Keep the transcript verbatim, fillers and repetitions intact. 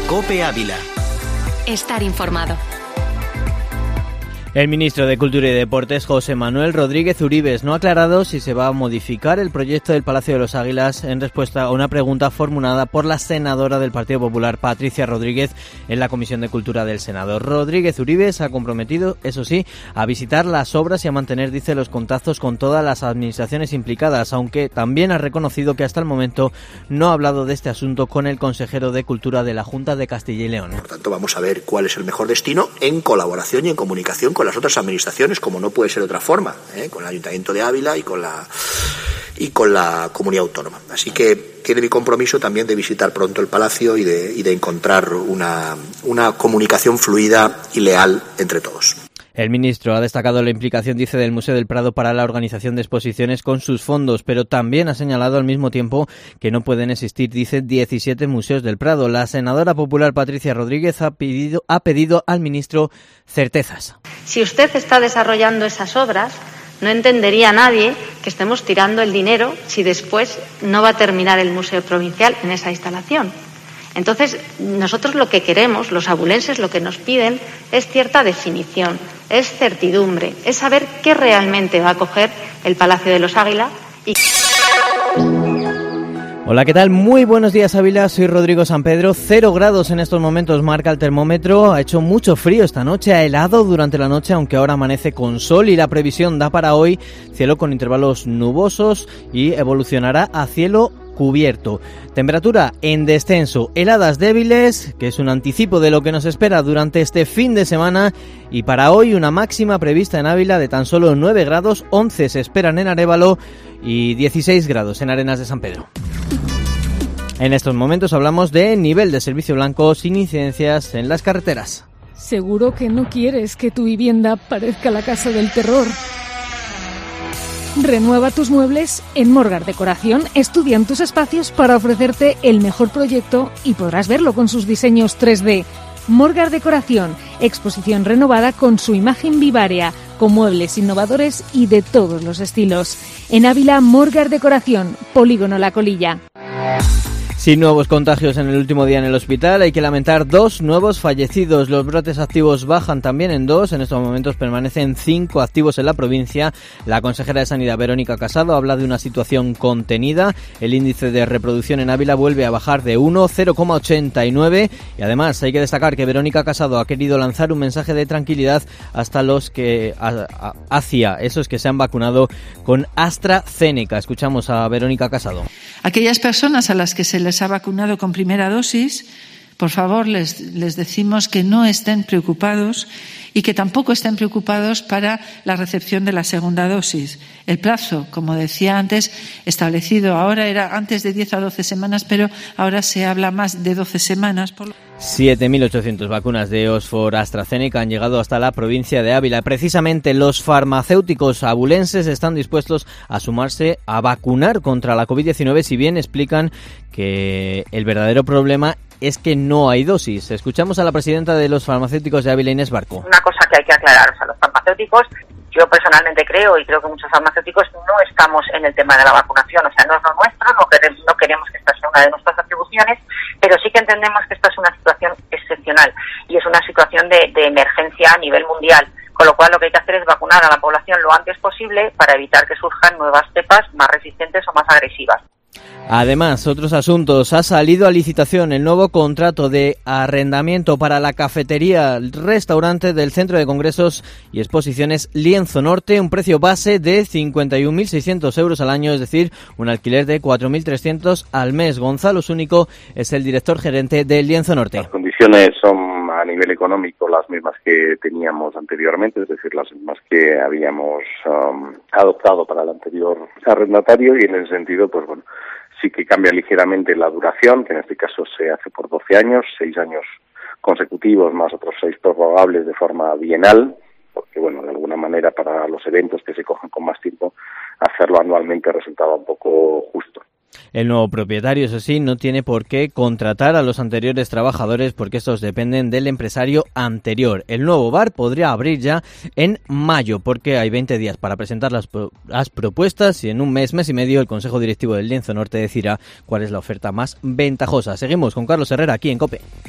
COPE Ávila. Estar informado. El ministro de Cultura y Deportes, José Manuel Rodríguez Uribes, no ha aclarado si se va a modificar el proyecto del Palacio de los Águilas en respuesta a una pregunta formulada por la senadora del Partido Popular, Patricia Rodríguez, en la Comisión de Cultura del Senado. Rodríguez Uribes ha comprometido, eso sí, a visitar las obras y a mantener, dice, los contactos con todas las administraciones implicadas, aunque también ha reconocido que hasta el momento no ha hablado de este asunto con el consejero de Cultura de la Junta de Castilla y León. Por tanto, vamos a ver cuál es el mejor destino en colaboración y en comunicación con las otras administraciones, como no puede ser de otra forma, ¿eh? con el Ayuntamiento de Ávila y con la y con la comunidad autónoma. Así que tiene mi compromiso también de visitar pronto el Palacio y de, y de encontrar una, una comunicación fluida y leal entre todos. El ministro ha destacado la implicación, dice, del Museo del Prado para la organización de exposiciones con sus fondos, pero también ha señalado al mismo tiempo que no pueden existir, dice, diecisiete museos del Prado. La senadora popular Patricia Rodríguez ha pedido, ha pedido al ministro certezas. Si usted está desarrollando esas obras, no entendería nadie que estemos tirando el dinero si después no va a terminar el Museo Provincial en esa instalación. Entonces, nosotros lo que queremos, los abulenses, lo que nos piden es cierta definición, es certidumbre, es saber qué realmente va a coger el Palacio de los Águilas y... Hola, ¿qué tal? Muy buenos días, Ávila. Soy Rodrigo San Pedro. Cero grados en estos momentos marca el termómetro. Ha hecho mucho frío esta noche, ha helado durante la noche, aunque ahora amanece con sol y la previsión da para hoy cielo con intervalos nubosos y evolucionará a cielo cubierto. Temperatura en descenso, heladas débiles, que es un anticipo de lo que nos espera durante este fin de semana, y para hoy una máxima prevista en Ávila de tan solo nueve grados, once se esperan en Arévalo y dieciséis grados en Arenas de San Pedro. En estos momentos hablamos de nivel de servicio blanco sin incidencias en las carreteras. Seguro que no quieres que tu vivienda parezca la casa del terror. Renueva tus muebles en Morgar Decoración. Estudian tus espacios para ofrecerte el mejor proyecto y podrás verlo con sus diseños tres D. Morgar Decoración, exposición renovada con su imagen vivaria, con muebles innovadores y de todos los estilos. En Ávila, Morgar Decoración, Polígono La Colilla. Sin nuevos contagios en el último día en el hospital, hay que lamentar dos nuevos fallecidos. Los brotes activos bajan también en dos. En estos momentos permanecen cinco activos en la provincia. La consejera de Sanidad, Verónica Casado, habla de una situación contenida. El índice de reproducción en Ávila vuelve a bajar de uno, cero coma ochenta y nueve. Y además hay que destacar que Verónica Casado ha querido lanzar un mensaje de tranquilidad hasta los que a, a, hacia esos que se han vacunado con AstraZeneca. Escuchamos a Verónica Casado. Aquellas personas a las que se les ha vacunado con primera dosis, por favor, les, les decimos que no estén preocupados y que tampoco estén preocupados para la recepción de la segunda dosis. El plazo, como decía antes, establecido ahora era antes de diez a doce semanas, pero ahora se habla más de doce semanas. Por... siete mil ochocientas vacunas de Oxford AstraZeneca han llegado hasta la provincia de Ávila. Precisamente los farmacéuticos abulenses están dispuestos a sumarse a vacunar contra la covid diecinueve, si bien explican que el verdadero problema es que no hay dosis. Escuchamos a la presidenta de los farmacéuticos de Ávila, Inés Barco. Una cosa que hay que aclarar, o sea, los farmacéuticos, yo personalmente creo, y creo que muchos farmacéuticos, no estamos en el tema de la vacunación, o sea, no es lo nuestro, no queremos, no queremos que esta sea una de nuestras atribuciones, pero sí que entendemos que esta es una situación excepcional y es una situación de, de emergencia a nivel mundial, con lo cual lo que hay que hacer es vacunar a la población lo antes posible para evitar que surjan nuevas cepas más resistentes o más agresivas. Además, otros asuntos. Ha salido a licitación el nuevo contrato de arrendamiento para la cafetería restaurante del Centro de Congresos y Exposiciones Lienzo Norte, un precio base de cincuenta y un mil seiscientos euros al año, es decir, un alquiler de cuatro mil trescientos al mes. Gonzalo Zúñigo es el director gerente del Lienzo Norte. Las condiciones son a nivel económico las mismas que teníamos anteriormente, es decir, las mismas que habíamos um, adoptado para el anterior arrendatario, y en ese sentido, pues bueno, sí que cambia ligeramente la duración, que en este caso se hace por doce años, seis años consecutivos más otros seis prorrogables de forma bienal, porque bueno, de alguna manera para los eventos que se cogen con más tiempo, hacerlo anualmente resultaba un poco justo. El nuevo propietario, eso sí, no tiene por qué contratar a los anteriores trabajadores porque estos dependen del empresario anterior. El nuevo bar podría abrir ya en mayo porque hay veinte días para presentar las, las propuestas y en un mes, mes y medio el Consejo Directivo del Lienzo Norte decidirá cuál es la oferta más ventajosa. Seguimos con Carlos Herrera aquí en COPE.